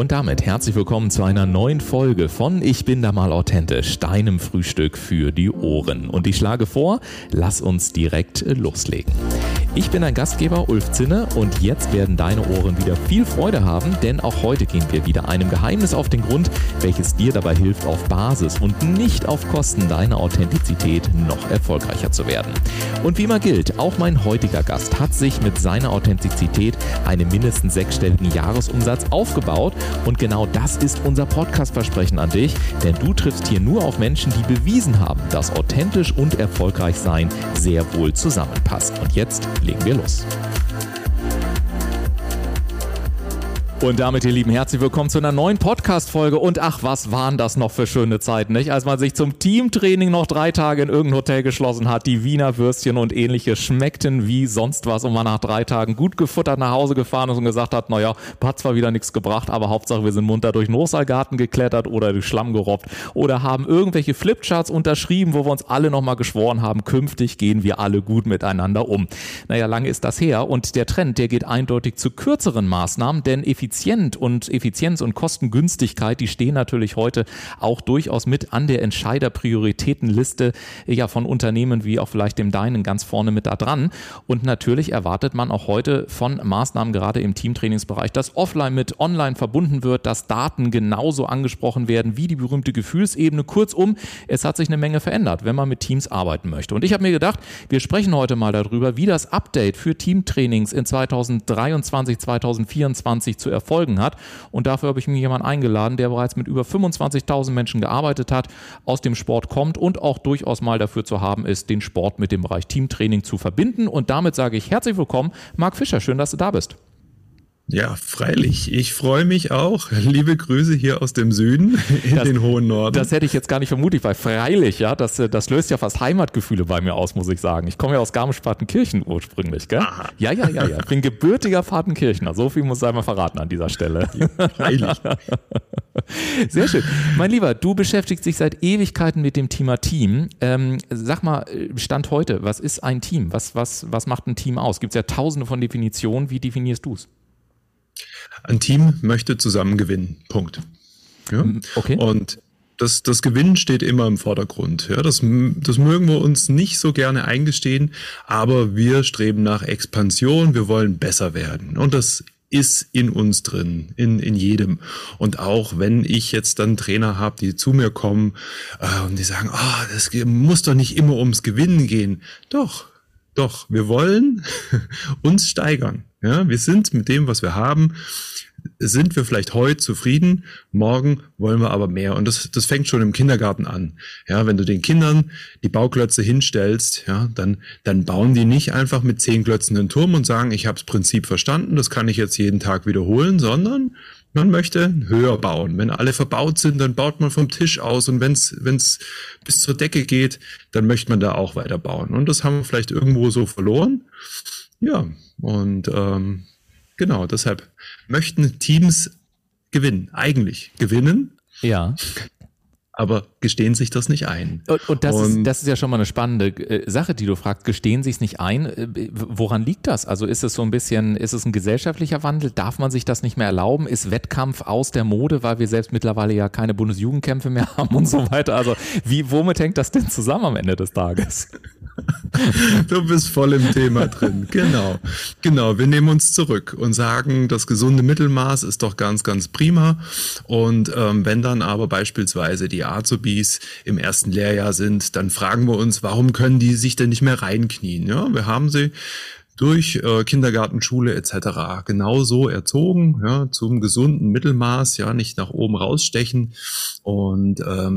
Und damit herzlich willkommen zu einer neuen Folge von Ich bin da mal authentisch, deinem Frühstück für die Ohren. Und ich schlage vor, lass uns direkt loslegen. Ich bin dein Gastgeber Ulf Zinne und jetzt werden deine Ohren wieder viel Freude haben, denn auch heute gehen wir wieder einem Geheimnis auf den Grund, welches dir dabei hilft, auf Basis und nicht auf Kosten deiner Authentizität noch erfolgreicher zu werden. Und wie immer gilt, auch mein heutiger Gast hat sich mit seiner Authentizität einen mindestens sechsstelligen Jahresumsatz aufgebaut. Und genau das ist unser Podcast-Versprechen an dich, denn du triffst hier nur auf Menschen, die bewiesen haben, dass authentisch und erfolgreich sein sehr wohl zusammenpasst. Und jetzt legen wir los. Und damit, ihr Lieben, herzlich willkommen zu einer neuen Podcast-Folge. Und ach, was waren das noch für schöne Zeiten, nicht? Als man sich zum Teamtraining noch 3 Tage in irgendein Hotel geschlossen hat, die Wiener Würstchen und ähnliches schmeckten wie sonst was und man nach 3 Tagen gut gefuttert nach Hause gefahren ist und gesagt hat, naja, hat zwar wieder nichts gebracht, aber Hauptsache wir sind munter durch den Hochseilgarten geklettert oder durch Schlamm gerobbt oder haben irgendwelche Flipcharts unterschrieben, wo wir uns alle nochmal geschworen haben, künftig gehen wir alle gut miteinander um. Naja, lange ist das her und der Trend, der geht eindeutig zu kürzeren Maßnahmen, denn Effizienz und Kostengünstigkeit, die stehen natürlich heute auch durchaus mit an der Entscheider-Prioritätenliste von Unternehmen wie auch vielleicht dem deinen ganz vorne mit da dran. Und natürlich erwartet man auch heute von Maßnahmen gerade im Teamtrainingsbereich, dass offline mit online verbunden wird, dass Daten genauso angesprochen werden wie die berühmte Gefühlsebene. Kurzum, es hat sich eine Menge verändert, wenn man mit Teams arbeiten möchte. Und ich habe mir gedacht, wir sprechen heute mal darüber, wie das Update für Teamtrainings in 2023, 2024 zu erfolgen hat. Und dafür habe ich mir jemanden eingeladen, der bereits mit über 25.000 Menschen gearbeitet hat, aus dem Sport kommt und auch durchaus mal dafür zu haben ist, den Sport mit dem Bereich Teamtraining zu verbinden. Und damit sage ich herzlich willkommen, Marc Fischer. Schön, dass du da bist. Ja, freilich. Ich freue mich auch. Liebe Grüße hier aus dem Süden in den hohen Norden. Das hätte ich jetzt gar nicht vermutet, weil freilich, ja, das löst ja fast Heimatgefühle bei mir aus, muss ich sagen. Ich komme ja aus Garmisch-Partenkirchen ursprünglich, gell? Aha. Ja. Ich bin gebürtiger Partenkirchner. So viel muss ich einmal verraten an dieser Stelle. Ja, freilich. Sehr schön. Mein Lieber, du beschäftigst dich seit Ewigkeiten mit dem Thema Team. Sag mal, Stand heute, was ist ein Team? Was macht ein Team aus? Gibt es ja tausende von Definitionen. Wie definierst du es? Ein Team möchte zusammen gewinnen. Punkt. Ja? Okay. Und das Gewinnen steht immer im Vordergrund. Ja? Das mögen wir uns nicht so gerne eingestehen, aber wir streben nach Expansion. Wir wollen besser werden. Und das ist in uns drin, in jedem. Und auch wenn ich jetzt dann Trainer habe, die zu mir kommen und die sagen, das muss doch nicht immer ums Gewinnen gehen. Doch, wir wollen uns steigern. Ja, wir sind mit dem, was wir haben, sind wir vielleicht heute zufrieden, morgen wollen wir aber mehr. Und das fängt schon im Kindergarten an. Ja, wenn du den Kindern die Bauklötze hinstellst, ja, dann bauen die nicht einfach mit 10 Klötzen einen Turm und sagen, ich habe das Prinzip verstanden, das kann ich jetzt jeden Tag wiederholen, sondern man möchte höher bauen. Wenn alle verbaut sind, dann baut man vom Tisch aus und wenn es bis zur Decke geht, dann möchte man da auch weiter bauen. Und das haben wir vielleicht irgendwo so verloren. Ja, und genau, deshalb möchten Teams eigentlich gewinnen. Ja. Aber gestehen sich das nicht ein. Und das ist ja schon mal eine spannende Sache, die du fragst. Gestehen sich es nicht ein? Woran liegt das? Also ist es ein gesellschaftlicher Wandel? Darf man sich das nicht mehr erlauben? Ist Wettkampf aus der Mode, weil wir selbst mittlerweile ja keine Bundesjugendkämpfe mehr haben und so weiter? Also womit hängt das denn zusammen am Ende des Tages? Du bist voll im Thema drin. Genau. Wir nehmen uns zurück und sagen, das gesunde Mittelmaß ist doch ganz, ganz prima. Und wenn dann aber beispielsweise die Azubis im ersten Lehrjahr sind, dann fragen wir uns, warum können die sich denn nicht mehr reinknien? Ja, wir haben sie durch Kindergarten, Schule etc. genauso erzogen, ja, zum gesunden Mittelmaß, ja, nicht nach oben rausstechen. Und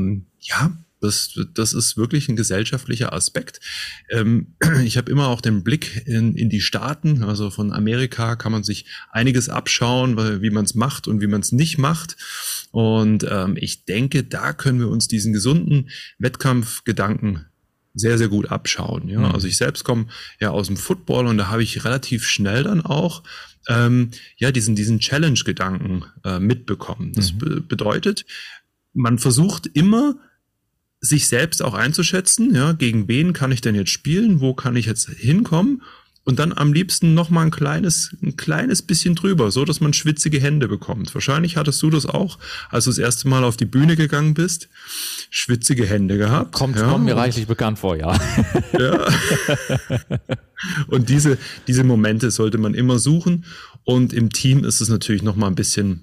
das ist wirklich ein gesellschaftlicher Aspekt. Ich habe immer auch den Blick in die Staaten, also von Amerika kann man sich einiges abschauen, wie man es macht und wie man es nicht macht. Und ich denke, da können wir uns diesen gesunden Wettkampfgedanken sehr, sehr gut abschauen. Ja? Also ich selbst komme ja aus dem Football und da habe ich relativ schnell dann auch diesen Challenge-Gedanken mitbekommen. Das bedeutet, man versucht immer, sich selbst auch einzuschätzen, ja, gegen wen kann ich denn jetzt spielen, wo kann ich jetzt hinkommen und dann am liebsten noch mal ein kleines bisschen drüber, so dass man schwitzige Hände bekommt. Wahrscheinlich hattest du das auch, als du das erste Mal auf die Bühne gegangen bist, schwitzige Hände gehabt. Kommt mir reichlich bekannt vor, ja. Ja. Und diese Momente sollte man immer suchen. Und im Team ist es natürlich noch mal ein bisschen,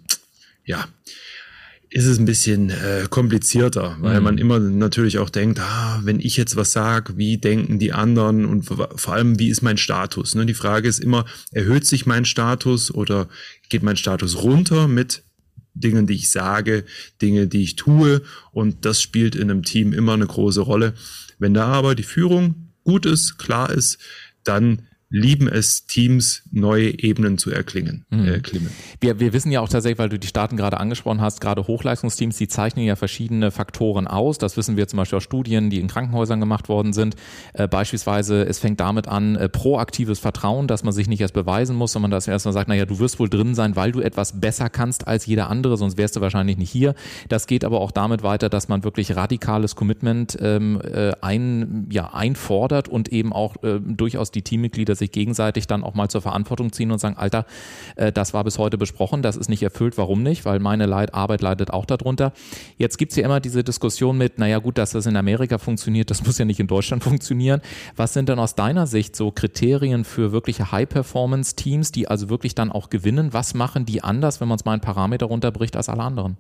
komplizierter, weil man immer natürlich auch denkt, wenn ich jetzt was sage, wie denken die anderen und vor allem, wie ist mein Status? Ne? Die Frage ist immer, erhöht sich mein Status oder geht mein Status runter mit Dingen, die ich sage, Dinge, die ich tue, und das spielt in einem Team immer eine große Rolle. Wenn da aber die Führung gut ist, klar ist, dann lieben es Teams, neue Ebenen zu klimmen. Wir wissen ja auch tatsächlich, weil du die Staaten gerade angesprochen hast, gerade Hochleistungsteams, die zeichnen ja verschiedene Faktoren aus. Das wissen wir zum Beispiel aus Studien, die in Krankenhäusern gemacht worden sind. Beispielsweise, es fängt damit an, proaktives Vertrauen, dass man sich nicht erst beweisen muss, sondern dass man erstmal sagt, naja, du wirst wohl drin sein, weil du etwas besser kannst als jeder andere, sonst wärst du wahrscheinlich nicht hier. Das geht aber auch damit weiter, dass man wirklich radikales Commitment einfordert und eben auch durchaus die Teammitglieder sich gegenseitig dann auch mal zur Verantwortung ziehen und sagen, Alter, das war bis heute besprochen, das ist nicht erfüllt, warum nicht? Weil meine Arbeit leidet auch darunter. Jetzt gibt es ja immer diese Diskussion mit, naja gut, dass das in Amerika funktioniert, das muss ja nicht in Deutschland funktionieren. Was sind denn aus deiner Sicht so Kriterien für wirkliche High-Performance-Teams, die also wirklich dann auch gewinnen? Was machen die anders, wenn man es mal einen Parameter runterbricht, als alle anderen?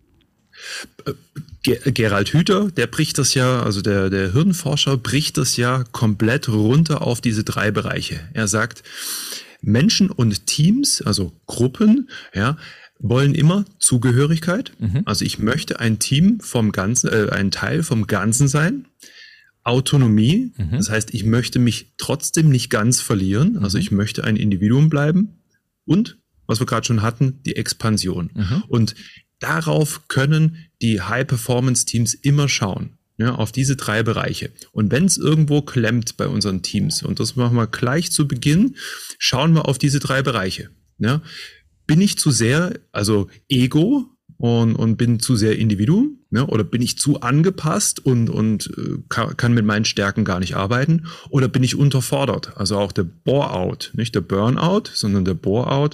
Gerald Hüther, der bricht das ja, also der Hirnforscher bricht das ja komplett runter auf diese 3 Bereiche. Er sagt, Menschen und Teams, also Gruppen, wollen immer Zugehörigkeit. Also ich möchte ein Team vom Ganzen, ein Teil vom Ganzen sein. Autonomie, das heißt, ich möchte mich trotzdem nicht ganz verlieren. Also ich möchte ein Individuum bleiben. Und, was wir gerade schon hatten, die Expansion. Und darauf können die High-Performance-Teams immer schauen, auf diese 3 Bereiche. Und wenn es irgendwo klemmt bei unseren Teams, und das machen wir gleich zu Beginn, schauen wir auf diese 3 Bereiche. Bin ich zu sehr, also Ego und bin zu sehr Individuum, oder bin ich zu angepasst und kann mit meinen Stärken gar nicht arbeiten, oder bin ich unterfordert? Also auch der Bore-out, nicht der Burnout, sondern der Bore-out.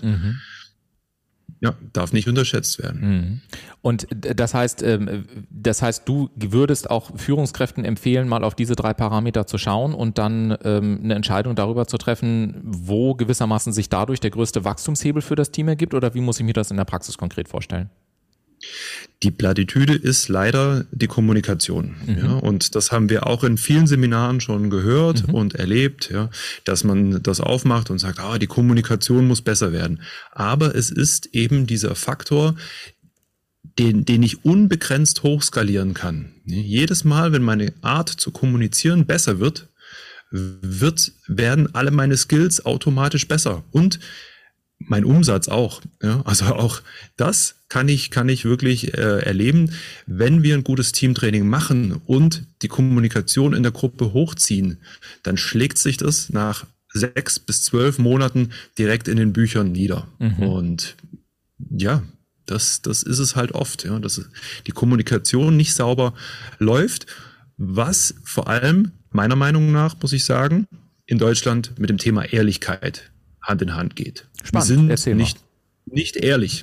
Darf nicht unterschätzt werden. Und das heißt, du würdest auch Führungskräften empfehlen, mal auf diese 3 Parameter zu schauen und dann eine Entscheidung darüber zu treffen, wo gewissermaßen sich dadurch der größte Wachstumshebel für das Team ergibt, oder wie muss ich mir das in der Praxis konkret vorstellen? Die Plattitüde ist leider die Kommunikation. Und das haben wir auch in vielen Seminaren schon gehört und erlebt, dass man das aufmacht und sagt, die Kommunikation muss besser werden. Aber es ist eben dieser Faktor, den ich unbegrenzt hochskalieren kann. Jedes Mal, wenn meine Art zu kommunizieren besser wird, werden alle meine Skills automatisch besser. Und mein Umsatz auch. Also auch das kann ich wirklich erleben. Wenn wir ein gutes Teamtraining machen und die Kommunikation in der Gruppe hochziehen, dann schlägt sich das nach 6 bis 12 Monaten direkt in den Büchern nieder. Und das ist es halt oft, dass die Kommunikation nicht sauber läuft, was vor allem meiner Meinung nach, muss ich sagen, in Deutschland mit dem Thema Ehrlichkeit Hand in Hand geht. Spannend. Wir sind nicht ehrlich.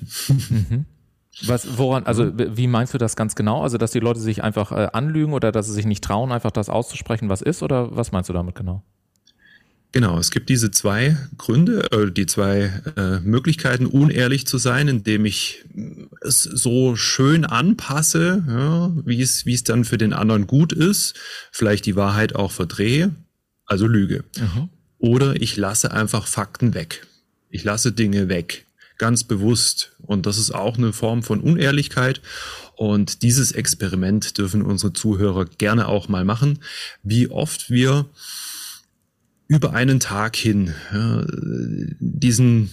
Wie meinst du das ganz genau? Also, dass die Leute sich einfach anlügen oder dass sie sich nicht trauen, einfach das auszusprechen, was ist? Oder was meinst du damit genau? Genau, es gibt diese 2 Gründe, die 2 Möglichkeiten, unehrlich zu sein, indem ich es so schön anpasse, wie es dann für den anderen gut ist, vielleicht die Wahrheit auch verdrehe, also Lüge. Oder ich lasse einfach Fakten weg. Ich lasse Dinge weg, ganz bewusst. Und das ist auch eine Form von Unehrlichkeit. Und dieses Experiment dürfen unsere Zuhörer gerne auch mal machen, wie oft wir über einen Tag hin diesen,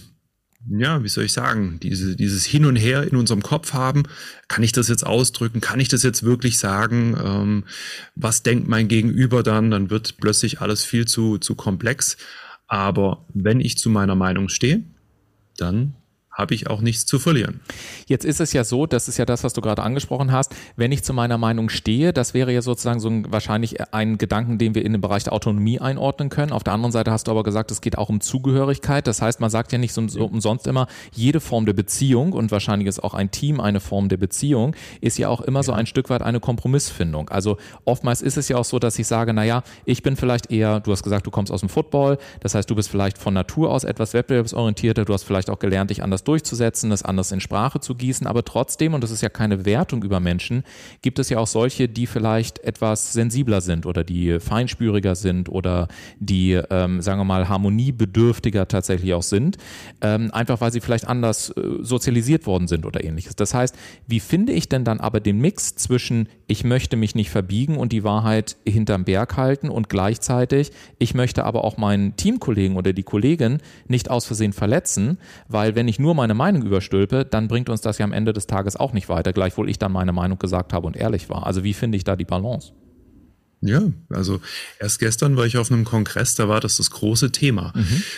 dieses Hin und Her in unserem Kopf haben. Kann ich das jetzt ausdrücken? Kann ich das jetzt wirklich sagen? Was denkt mein Gegenüber dann? Dann wird plötzlich alles viel zu komplex. Aber wenn ich zu meiner Meinung stehe, dann habe ich auch nichts zu verlieren. Jetzt ist es ja so, das ist ja das, was du gerade angesprochen hast, wenn ich zu meiner Meinung stehe, das wäre ja sozusagen wahrscheinlich ein Gedanken, den wir in den Bereich der Autonomie einordnen können. Auf der anderen Seite hast du aber gesagt, es geht auch um Zugehörigkeit. Das heißt, man sagt ja nicht so umsonst immer, jede Form der Beziehung, und wahrscheinlich ist auch ein Team eine Form der Beziehung, ist ja auch immer so ein Stück weit eine Kompromissfindung. Also oftmals ist es ja auch so, dass ich sage, naja, ich bin vielleicht eher, du hast gesagt, du kommst aus dem Football, das heißt, du bist vielleicht von Natur aus etwas wettbewerbsorientierter, du hast vielleicht auch gelernt, dich anders durchzusetzen, das anders in Sprache zu gießen, aber trotzdem, und das ist ja keine Wertung über Menschen, gibt es ja auch solche, die vielleicht etwas sensibler sind oder die feinspüriger sind oder die, sagen wir mal, harmoniebedürftiger tatsächlich auch sind, einfach weil sie vielleicht anders sozialisiert worden sind oder ähnliches. Das heißt, wie finde ich denn dann aber den Mix zwischen ich möchte mich nicht verbiegen und die Wahrheit hinterm Berg halten und gleichzeitig ich möchte aber auch meinen Teamkollegen oder die Kollegin nicht aus Versehen verletzen, weil wenn ich nur meine Meinung überstülpe, dann bringt uns das ja am Ende des Tages auch nicht weiter, gleichwohl ich dann meine Meinung gesagt habe und ehrlich war. Also wie finde ich da die Balance? Ja, also erst gestern war ich auf einem Kongress, da war das große Thema.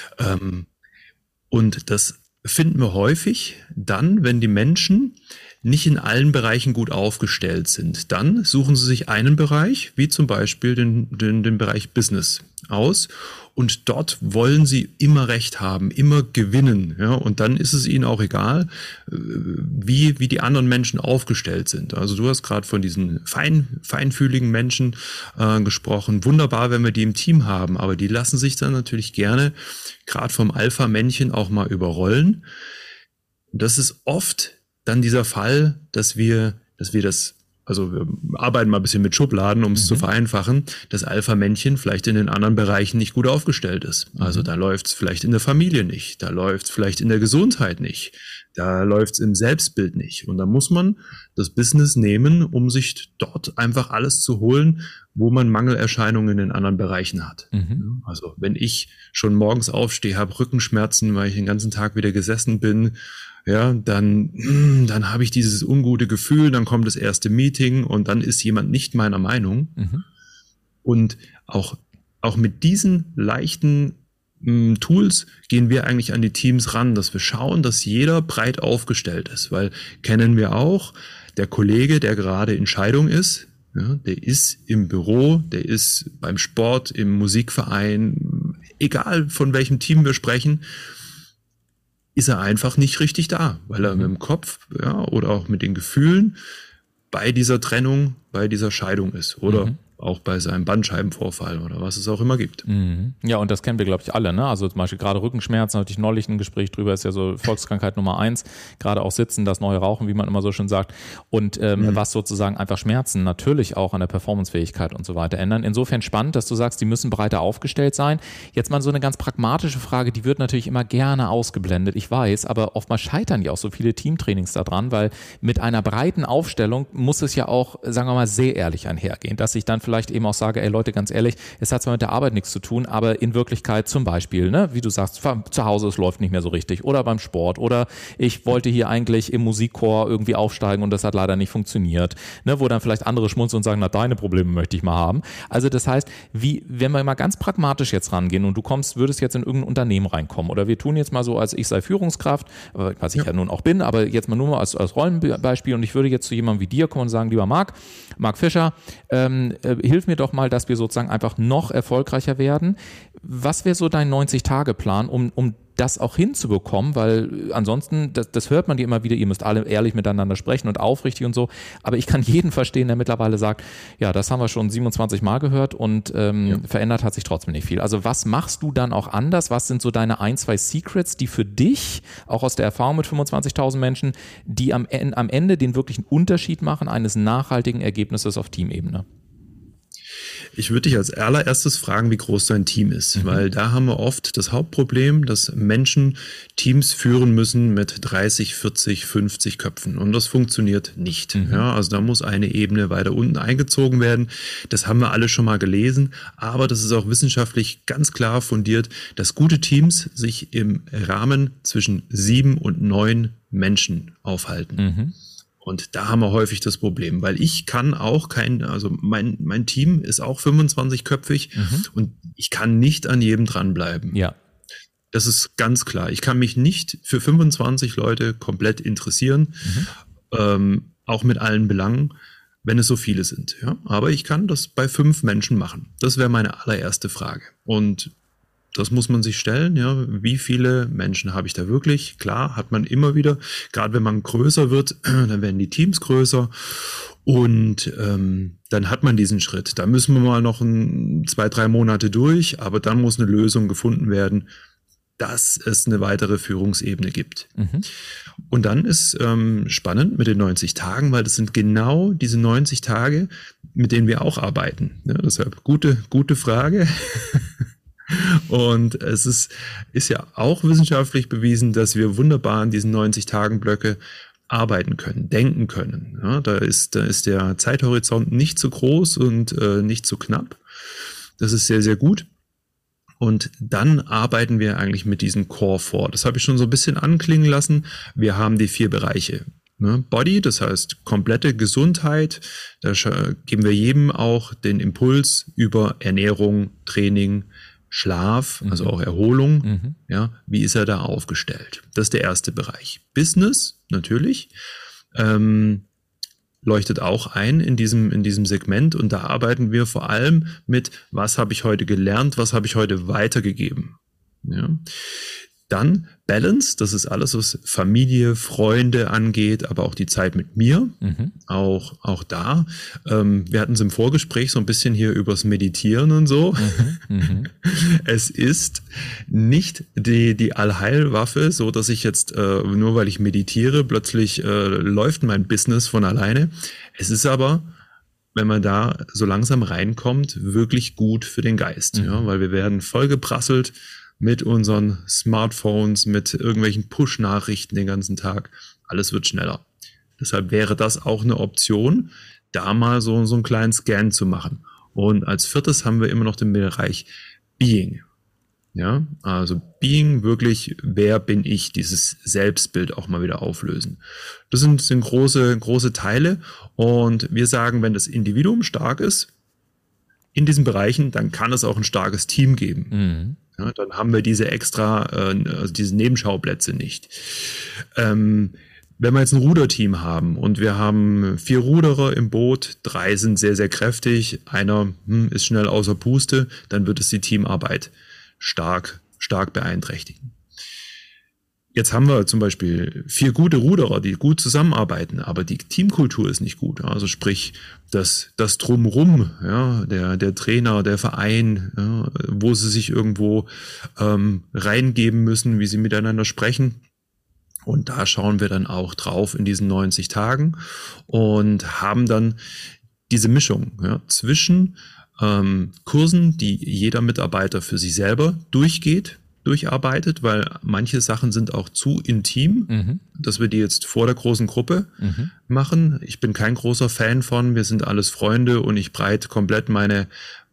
Und das finden wir häufig dann, wenn die Menschen nicht in allen Bereichen gut aufgestellt sind. Dann suchen sie sich einen Bereich, wie zum Beispiel den Bereich Business aus. Und dort wollen sie immer Recht haben, immer gewinnen. Ja, und dann ist es ihnen auch egal, wie die anderen Menschen aufgestellt sind. Also du hast gerade von diesen feinfühligen Menschen gesprochen. Wunderbar, wenn wir die im Team haben. Aber die lassen sich dann natürlich gerne, gerade vom Alpha-Männchen, auch mal überrollen. Das ist oft dann dieser Fall, dass wir das, also wir arbeiten mal ein bisschen mit Schubladen, um es zu vereinfachen, das Alpha-Männchen vielleicht in den anderen Bereichen nicht gut aufgestellt ist. Also da läuft es vielleicht in der Familie nicht, da läuft es vielleicht in der Gesundheit nicht, da läuft es im Selbstbild nicht. Und da muss man das Business nehmen, um sich dort einfach alles zu holen, wo man Mangelerscheinungen in den anderen Bereichen hat. Also wenn ich schon morgens aufstehe, habe Rückenschmerzen, weil ich den ganzen Tag wieder gesessen bin, ja, dann habe ich dieses ungute Gefühl, dann kommt das erste Meeting und dann ist jemand nicht meiner Meinung. Und auch mit diesen leichten Tools gehen wir eigentlich an die Teams ran, dass wir schauen, dass jeder breit aufgestellt ist, weil kennen wir auch, der Kollege, der gerade in Scheidung ist, ja, der ist im Büro, der ist beim Sport, im Musikverein, egal von welchem Team wir sprechen, ist er einfach nicht richtig da, weil er mit dem Kopf, ja, oder auch mit den Gefühlen bei dieser Trennung, bei dieser Scheidung ist oder auch bei seinem Bandscheibenvorfall oder was es auch immer gibt. Ja, und das kennen wir, glaube ich, alle, ne? Also zum Beispiel gerade Rückenschmerzen, hatte ich neulich ein Gespräch drüber, ist ja so Volkskrankheit Nummer 1, gerade auch Sitzen, das neue Rauchen, wie man immer so schön sagt, und was sozusagen einfach Schmerzen natürlich auch an der Performancefähigkeit und so weiter ändern. Insofern spannend, dass du sagst, die müssen breiter aufgestellt sein. Jetzt mal so eine ganz pragmatische Frage, die wird natürlich immer gerne ausgeblendet, ich weiß, aber oftmals scheitern ja auch so viele Teamtrainings daran, weil mit einer breiten Aufstellung muss es ja auch, sagen wir mal, sehr ehrlich einhergehen, dass ich dann vielleicht eben auch sage, ey Leute, ganz ehrlich, es hat zwar mit der Arbeit nichts zu tun, aber in Wirklichkeit zum Beispiel, ne, wie du sagst, zu Hause, es läuft nicht mehr so richtig oder beim Sport oder ich wollte hier eigentlich im Musikchor irgendwie aufsteigen und das hat leider nicht funktioniert, ne, wo dann vielleicht andere schmunzeln und sagen, na, deine Probleme möchte ich mal haben. Also das heißt, wenn wir mal ganz pragmatisch jetzt rangehen und du würdest jetzt in irgendein Unternehmen reinkommen oder wir tun jetzt mal so, als ich sei Führungskraft, was ich ja nun auch bin, aber jetzt mal nur mal als Rollenbeispiel und ich würde jetzt zu jemandem wie dir kommen und sagen, lieber Marc Fischer, hilf mir doch mal, dass wir sozusagen einfach noch erfolgreicher werden. Was wäre so dein 90-Tage-Plan, um das auch hinzubekommen? Weil ansonsten, das hört man dir immer wieder, ihr müsst alle ehrlich miteinander sprechen und aufrichtig und so, aber ich kann jeden verstehen, der mittlerweile sagt, ja, das haben wir schon 27 Mal gehört und verändert hat sich trotzdem nicht viel. Also was machst du dann auch anders? Was sind so deine 1, 2 Secrets, die für dich, auch aus der Erfahrung mit 25.000 Menschen, die am Ende den wirklichen Unterschied machen eines nachhaltigen Ergebnisses auf Teamebene? Ich würde dich als allererstes fragen, wie groß dein Team ist, weil da haben wir oft das Hauptproblem, dass Menschen Teams führen müssen mit 30, 40, 50 Köpfen und das funktioniert nicht. Ja, also da muss eine Ebene weiter unten eingezogen werden. Das haben wir alle schon mal gelesen, aber das ist auch wissenschaftlich ganz klar fundiert, dass gute Teams sich im Rahmen zwischen 7 und 9 Menschen aufhalten. Und da haben wir häufig das Problem, weil ich kann auch also mein Team ist auch 25-köpfig und ich kann nicht an jedem dranbleiben. Ja. Das ist ganz klar. Ich kann mich nicht für 25 Leute komplett interessieren, auch mit allen Belangen, wenn es so viele sind. Ja? Aber ich kann das bei 5 Menschen machen. Das wäre meine allererste Frage. Und das muss man sich stellen. Ja? Wie viele Menschen habe ich da wirklich? Klar, hat man immer wieder. Gerade wenn man größer wird, dann werden die Teams größer. Und dann hat man diesen Schritt. Da müssen wir mal noch 2-3 Monate durch. Aber dann muss eine Lösung gefunden werden, dass es eine weitere Führungsebene gibt. Und dann ist spannend mit den 90 Tagen, weil das sind genau diese 90 Tage, mit denen wir auch arbeiten. Ja, deshalb gute Frage. Und es ist ja auch wissenschaftlich bewiesen, dass wir wunderbar in diesen 90-Tagen-Blöcke arbeiten können, denken können. Ja, da ist der Zeithorizont nicht zu groß und nicht zu knapp. Das ist sehr, sehr gut. Und dann arbeiten wir eigentlich mit diesem Core vor. Das habe ich schon so ein bisschen anklingen lassen. Wir haben die 4 Bereiche. Body, das heißt komplette Gesundheit. Da geben wir jedem auch den Impuls über Ernährung, Training, Schlaf, also auch Erholung. Ja, wie ist er da aufgestellt? Das ist der erste Bereich. Business, natürlich. Leuchtet auch ein in diesem Segment, und da arbeiten wir vor allem mit, was habe ich heute gelernt, was habe ich heute weitergegeben. Ja. Dann Balance, das ist alles, was Familie, Freunde angeht, aber auch die Zeit mit mir, auch da. Wir hatten es im Vorgespräch so ein bisschen hier übers Meditieren und so. Es ist nicht die Allheilwaffe, so dass ich jetzt, nur weil ich meditiere, plötzlich läuft mein Business von alleine. Es ist aber, wenn man da so langsam reinkommt, wirklich gut für den Geist, ja, weil wir werden vollgeprasselt mit unseren Smartphones, mit irgendwelchen Push-Nachrichten den ganzen Tag. Alles wird schneller. Deshalb wäre das auch eine Option, da mal so einen kleinen Scan zu machen. Und als 4. haben wir immer noch den Bereich Being. Ja, also Being, wirklich, wer bin ich? Dieses Selbstbild auch mal wieder auflösen. Das sind große Teile. Und wir sagen, wenn das Individuum stark ist in diesen Bereichen, dann kann es auch ein starkes Team geben. Ja, dann haben wir diese diese Nebenschauplätze nicht. Wenn wir jetzt ein Ruderteam haben und wir haben 4 Ruderer im Boot, 3 sind sehr, sehr kräftig, einer ist schnell außer Puste, dann wird es die Teamarbeit stark beeinträchtigen. Jetzt haben wir zum Beispiel 4 gute Ruderer, die gut zusammenarbeiten, aber die Teamkultur ist nicht gut. Also sprich, das Drumrum, ja, der Trainer, der Verein, ja, wo sie sich irgendwo reingeben müssen, wie sie miteinander sprechen. Und da schauen wir dann auch drauf in diesen 90 Tagen und haben dann diese Mischung, ja, zwischen Kursen, die jeder Mitarbeiter für sich selber durcharbeitet, weil manche Sachen sind auch zu intim, dass wir die jetzt vor der großen Gruppe machen. Ich bin kein großer Fan von, wir sind alles Freunde und ich breite komplett meine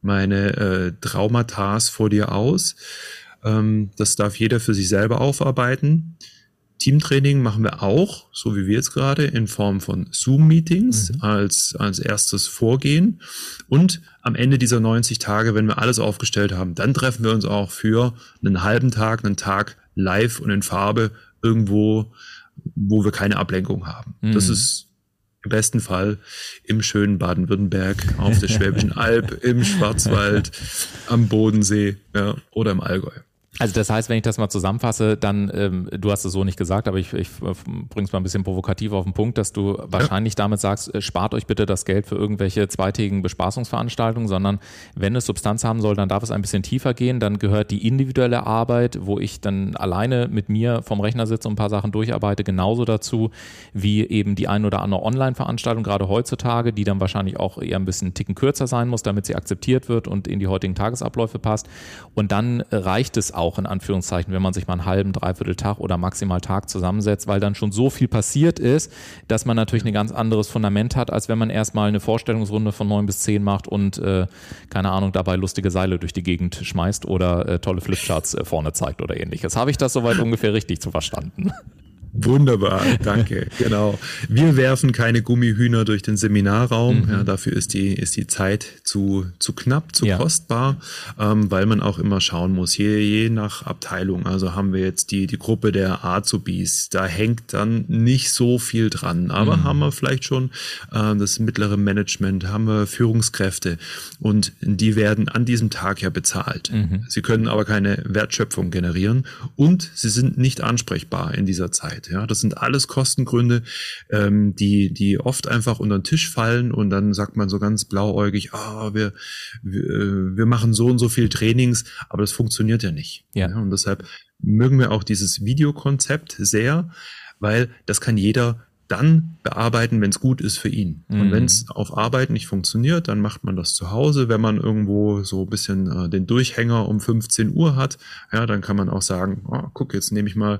Traumata vor dir aus. Das darf jeder für sich selber aufarbeiten. Teamtraining machen wir auch, so wie wir jetzt gerade, in Form von Zoom-Meetings als erstes Vorgehen. Und am Ende dieser 90 Tage, wenn wir alles aufgestellt haben, dann treffen wir uns auch für einen halben Tag, einen Tag live und in Farbe irgendwo, wo wir keine Ablenkung haben. Das ist im besten Fall im schönen Baden-Württemberg, auf der Schwäbischen Alb, im Schwarzwald, am Bodensee, ja, oder im Allgäu. Also das heißt, wenn ich das mal zusammenfasse, dann, du hast es so nicht gesagt, aber ich bringe es mal ein bisschen provokativ auf den Punkt, dass du wahrscheinlich damit sagst, spart euch bitte das Geld für irgendwelche zweitägigen Bespaßungsveranstaltungen, sondern wenn es Substanz haben soll, dann darf es ein bisschen tiefer gehen, dann gehört die individuelle Arbeit, wo ich dann alleine mit mir vom Rechner sitze und ein paar Sachen durcharbeite, genauso dazu wie eben die ein oder andere Online-Veranstaltung, gerade heutzutage, die dann wahrscheinlich auch eher ein bisschen einen Ticken kürzer sein muss, damit sie akzeptiert wird und in die heutigen Tagesabläufe passt. Und dann reicht es auch in Anführungszeichen, wenn man sich mal einen halben, dreiviertel Tag oder maximal Tag zusammensetzt, weil dann schon so viel passiert ist, dass man natürlich ein ganz anderes Fundament hat, als wenn man erstmal eine Vorstellungsrunde von 9 bis 10 macht und, keine Ahnung, dabei lustige Seile durch die Gegend schmeißt oder tolle Flipcharts vorne zeigt oder ähnliches. Habe ich das soweit ungefähr richtig zu verstanden? Wunderbar, danke. Genau. Wir werfen keine Gummihühner durch den Seminarraum. Ja, dafür ist die Zeit zu knapp, zu kostbar, weil man auch immer schauen muss, je nach Abteilung. Also haben wir jetzt die Gruppe der Azubis, da hängt dann nicht so viel dran. Aber haben wir vielleicht schon das mittlere Management, haben wir Führungskräfte und die werden an diesem Tag ja bezahlt. Sie können aber keine Wertschöpfung generieren und sie sind nicht ansprechbar in dieser Zeit. Ja, das sind alles Kostengründe, die oft einfach unter den Tisch fallen und dann sagt man so ganz blauäugig, wir machen so und so viel Trainings, aber das funktioniert ja nicht. Ja, und deshalb mögen wir auch dieses Videokonzept sehr, weil das kann jeder dann bearbeiten, wenn es gut ist für ihn. Und wenn es auf Arbeit nicht funktioniert, dann macht man das zu Hause. Wenn man irgendwo so ein bisschen den Durchhänger um 15 Uhr hat, ja, dann kann man auch sagen, guck, jetzt nehme ich mal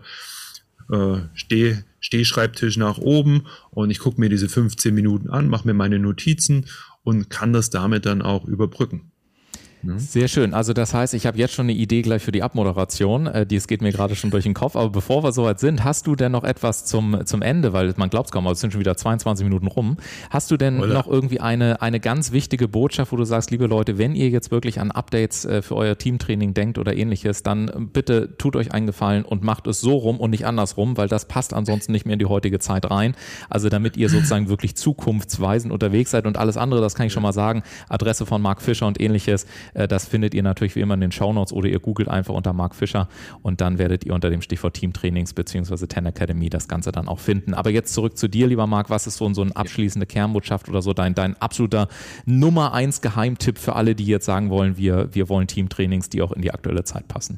Stehschreibtisch nach oben und ich gucke mir diese 15 Minuten an, mache mir meine Notizen und kann das damit dann auch überbrücken. Sehr schön. Also das heißt, ich habe jetzt schon eine Idee gleich für die Abmoderation. Es geht mir gerade schon durch den Kopf. Aber bevor wir soweit sind, hast du denn noch etwas zum Ende? Weil man glaubt es kaum, aber es sind schon wieder 22 Minuten rum. Hast du denn noch irgendwie eine ganz wichtige Botschaft, wo du sagst, liebe Leute, wenn ihr jetzt wirklich an Updates für euer Teamtraining denkt oder ähnliches, dann bitte tut euch einen Gefallen und macht es so rum und nicht andersrum, weil das passt ansonsten nicht mehr in die heutige Zeit rein. Also damit ihr sozusagen wirklich zukunftsweisend unterwegs seid und alles andere, das kann ich schon mal sagen, Adresse von Mark Fischer und ähnliches, das findet ihr natürlich wie immer in den Shownotes oder ihr googelt einfach unter Mark Fischer und dann werdet ihr unter dem Stichwort Teamtrainings bzw. Ten Academy das Ganze dann auch finden. Aber jetzt zurück zu dir, lieber Mark. Was ist so eine abschließende Kernbotschaft oder so dein absoluter Nummer 1 Geheimtipp für alle, die jetzt sagen wollen, wir wollen Teamtrainings, die auch in die aktuelle Zeit passen?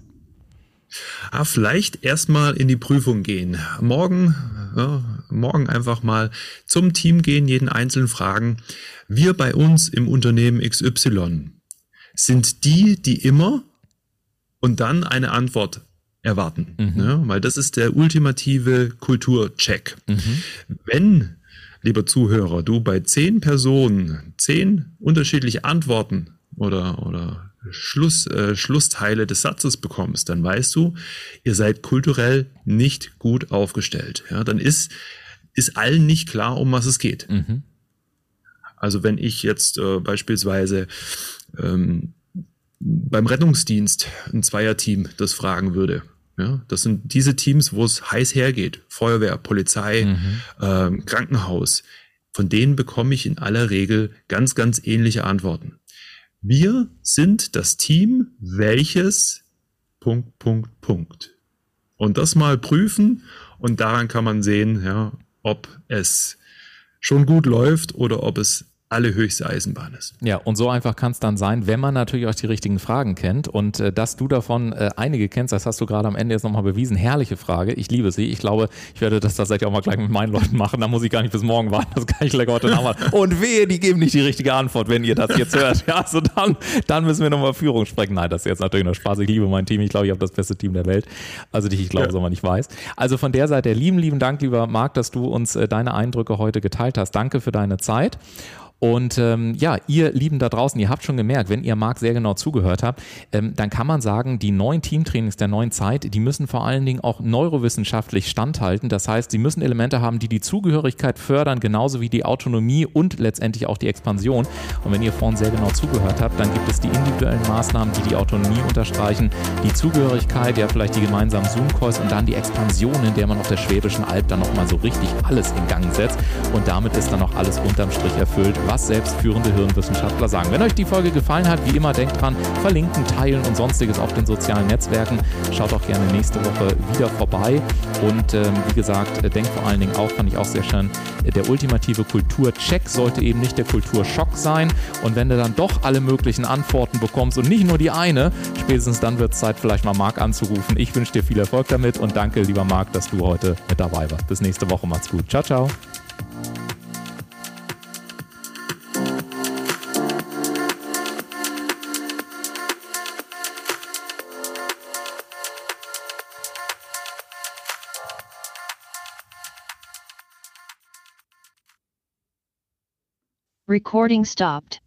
Vielleicht erstmal in die Prüfung gehen. Morgen einfach mal zum Team gehen, jeden Einzelnen fragen. Wir bei uns im Unternehmen XY sind die immer und dann eine Antwort erwarten. Ne? Weil das ist der ultimative Kulturcheck. Wenn, lieber Zuhörer, du bei 10 Personen 10 unterschiedliche Antworten oder Schlussteile des Satzes bekommst, dann weißt du, ihr seid kulturell nicht gut aufgestellt. Ja, dann ist allen nicht klar, um was es geht. Also wenn ich jetzt beispielsweise beim Rettungsdienst ein Zweierteam das fragen würde. Ja, das sind diese Teams, wo es heiß hergeht. Feuerwehr, Polizei, Krankenhaus. Von denen bekomme ich in aller Regel ganz, ganz ähnliche Antworten. Wir sind das Team, welches ... Und das mal prüfen und daran kann man sehen, ja, ob es schon gut läuft oder ob es allerhöchste Eisenbahn ist. Ja, und so einfach kann es dann sein, wenn man natürlich auch die richtigen Fragen kennt und dass du davon einige kennst, das hast du gerade am Ende jetzt nochmal bewiesen. Herrliche Frage, ich liebe sie. Ich glaube, ich werde das tatsächlich auch mal gleich mit meinen Leuten machen, da muss ich gar nicht bis morgen warten, das kann ich gleich heute Nachmittag machen. Und wehe, die geben nicht die richtige Antwort, wenn ihr das jetzt hört. Ja, also dann müssen wir nochmal Führung sprechen. Nein, das ist jetzt natürlich nur Spaß, ich liebe mein Team, ich glaube, ich habe das beste Team der Welt, also ich glaube, es aber nicht weiß. Also von der Seite lieben Dank, lieber Marc, dass du uns deine Eindrücke heute geteilt hast. Danke für deine Zeit. Und ihr Lieben da draußen, ihr habt schon gemerkt, wenn ihr Marc sehr genau zugehört habt, dann kann man sagen, die neuen Teamtrainings der neuen Zeit, die müssen vor allen Dingen auch neurowissenschaftlich standhalten. Das heißt, sie müssen Elemente haben, die die Zugehörigkeit fördern, genauso wie die Autonomie und letztendlich auch die Expansion. Und wenn ihr vorhin sehr genau zugehört habt, dann gibt es die individuellen Maßnahmen, die die Autonomie unterstreichen, die Zugehörigkeit, ja vielleicht die gemeinsamen Zoom-Calls und dann die Expansion, in der man auf der Schwäbischen Alb dann nochmal so richtig alles in Gang setzt. Und damit ist dann auch alles unterm Strich erfüllt, was selbst führende Hirnwissenschaftler sagen. Wenn euch die Folge gefallen hat, wie immer, denkt dran, verlinken, teilen und sonstiges auf den sozialen Netzwerken. Schaut auch gerne nächste Woche wieder vorbei. Und wie gesagt, denkt vor allen Dingen auch, fand ich auch sehr schön, der ultimative Kulturcheck sollte eben nicht der Kulturschock sein. Und wenn du dann doch alle möglichen Antworten bekommst und nicht nur die eine, spätestens dann wird es Zeit, vielleicht mal Marc anzurufen. Ich wünsche dir viel Erfolg damit und danke, lieber Marc, dass du heute mit dabei warst. Bis nächste Woche, macht's gut. Ciao, ciao. Recording stopped.